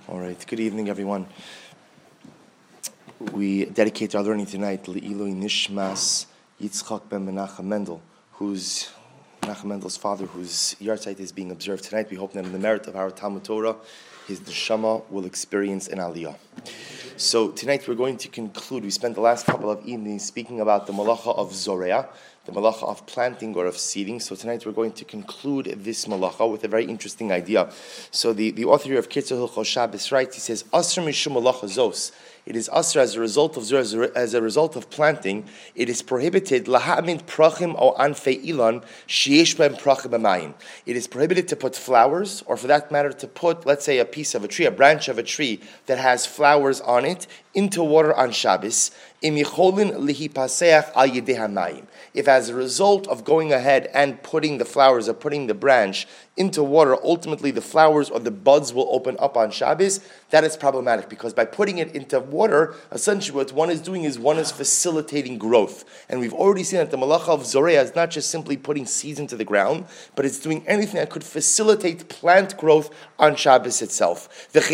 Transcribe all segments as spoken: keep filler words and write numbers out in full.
All right. Good evening, everyone. We dedicate our learning tonight to Le'ilui Nishmas Yitzchak ben Menachem Mendel, who's Menachem Mendel's father, whose yahrzeit is being observed tonight. We hope that in the merit of our Talmud Torah, his neshama will experience an aliyah. So tonight we're going to conclude. We spent the last couple of evenings speaking about the malacha of zoreah, the malacha of planting or of seeding. So tonight we're going to conclude this malacha with a very interesting idea. So the, the author of Kitzur Hilchos Shabbos writes, he says, Asr mishum malacha zos. It is asr as a result of zoreah, as a result of planting. It is prohibited laha'amint prachim o anfei ilan sheyesh b'hem prachim b'mayim. It is prohibited to put flowers, or for that matter, to put, let's say, a piece of a tree, a branch of a tree that has flowers on it, into water on Shabbos. If as a result of going ahead and putting the flowers or putting the branch into water, ultimately the flowers or the buds will open up on Shabbos, that is problematic, because by putting it into water, essentially what one is doing is one is facilitating growth. And we've already seen that the malacha of zoreah is not just simply putting seeds into the ground, but it's doing anything that could facilitate plant growth on Shabbos itself. This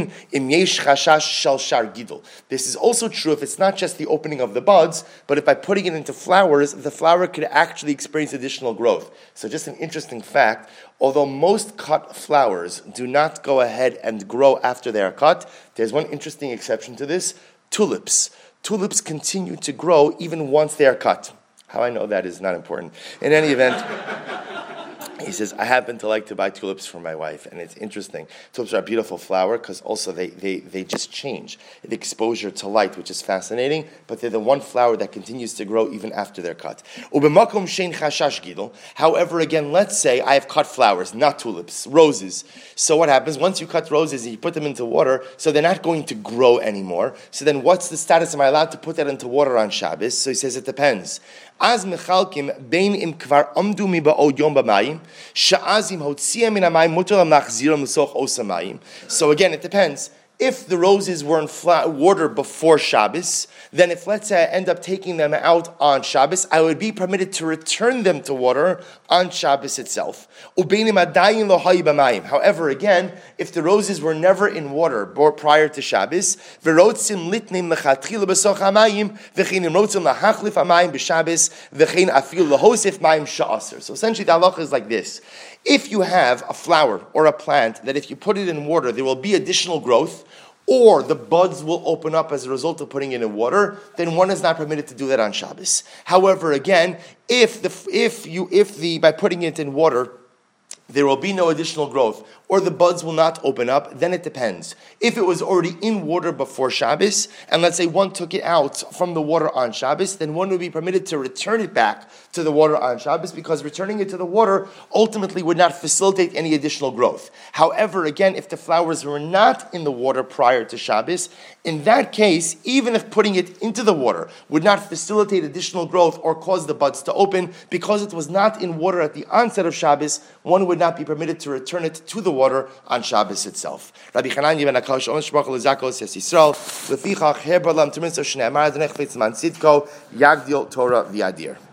is also true if it's not just the opening of the buds, but if by putting it into flowers, the flower could actually experience additional growth. So just an interesting fact, although most cut flowers do not go ahead and grow after they are cut, there's one interesting exception to this: tulips. Tulips continue to grow even once they are cut. How I know that is not important. In any event, he says, I happen to like to buy tulips for my wife, and it's interesting. Tulips are a beautiful flower because also they, they, they just change the exposure to light, which is fascinating, but they're the one flower that continues to grow even after they're cut. However, again, let's say I have cut flowers, not tulips, roses. So what happens? Once you cut roses and you put them into water, so they're not going to grow anymore. So then what's the status? Am I allowed to put that into water on Shabbos? So he says it depends. Az mechalkim bein im kvar amdu mi ba'od yom b'mayim sha'azim hotziyam min hamayim mutar lam lachziram l'soch os hamayim. So again, it depends. If the roses were in flat water before Shabbos, then if, let's say, I end up taking them out on Shabbos, I would be permitted to return them to water on Shabbos itself. However, again, if the roses were never in water prior to Shabbos, so essentially the halacha is like this. If you have a flower or a plant that if you put it in water, there will be additional growth, or the buds will open up as a result of putting it in water, then one is not permitted to do that on Shabbos. However, again, if the if you if the by putting it in water, there will be no additional growth, or the buds will not open up, then it depends. If it was already in water before Shabbos, and let's say one took it out from the water on Shabbos, then one would be permitted to return it back to the water on Shabbos, because returning it to the water ultimately would not facilitate any additional growth. However, again, if the flowers were not in the water prior to Shabbos, in that case, even if putting it into the water would not facilitate additional growth or cause the buds to open, because it was not in water at the onset of Shabbos, one would not be permitted to return it to the water on Shabbos itself. Rabbi Chananya ben Akash Omer Shbachol Lezakos says Yisrael Lefichach Herbalam Tumin So Shnei Amar Adonai Chafetz Man Tzidko Yagdil Torah V'Yadir.